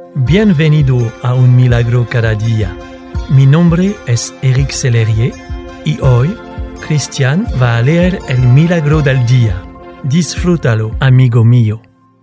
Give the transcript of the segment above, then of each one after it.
Bienvenido a Un Milagro Cada Día. Mi nombre es Eric Sellerier y hoy Cristian va a leer el Milagro del Día. Disfrútalo, amigo mío.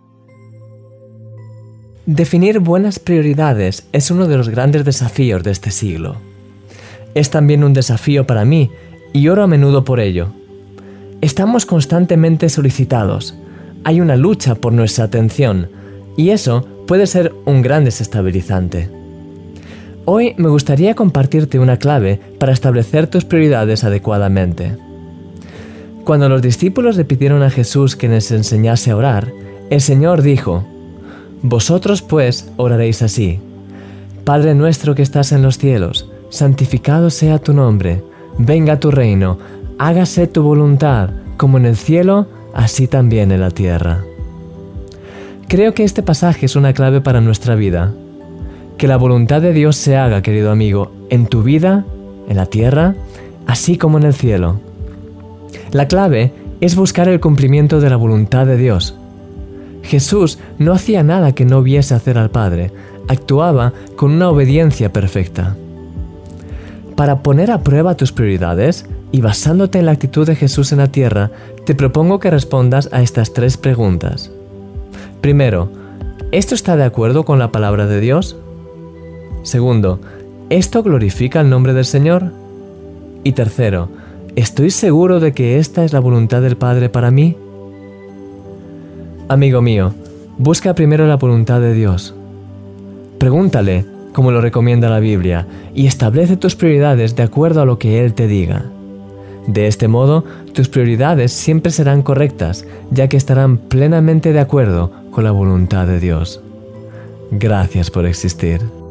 Definir buenas prioridades es uno de los grandes desafíos de este siglo. Es también un desafío para mí y oro a menudo por ello. Estamos constantemente solicitados. Hay una lucha por nuestra atención y eso puede ser un gran desestabilizante. Hoy me gustaría compartirte una clave para establecer tus prioridades adecuadamente. Cuando los discípulos le pidieron a Jesús que les enseñase a orar, el Señor dijo: «Vosotros pues oraréis así: Padre nuestro que estás en los cielos, santificado sea tu nombre, venga tu reino, hágase tu voluntad, como en el cielo, así también en la tierra». Creo que este pasaje es una clave para nuestra vida. Que la voluntad de Dios se haga, querido amigo, en tu vida, en la tierra, así como en el cielo. La clave es buscar el cumplimiento de la voluntad de Dios. Jesús no hacía nada que no viese hacer al Padre, actuaba con una obediencia perfecta. Para poner a prueba tus prioridades y basándote en la actitud de Jesús en la tierra, te propongo que respondas a estas 3 preguntas. Primero, ¿esto está de acuerdo con la palabra de Dios? Segundo, ¿esto glorifica el nombre del Señor? Y tercero, ¿estoy seguro de que esta es la voluntad del Padre para mí? Amigo mío, busca primero la voluntad de Dios. Pregúntale, como lo recomienda la Biblia, y establece tus prioridades de acuerdo a lo que Él te diga. De este modo, tus prioridades siempre serán correctas, ya que estarán plenamente de acuerdo con la voluntad de Dios. Gracias por existir.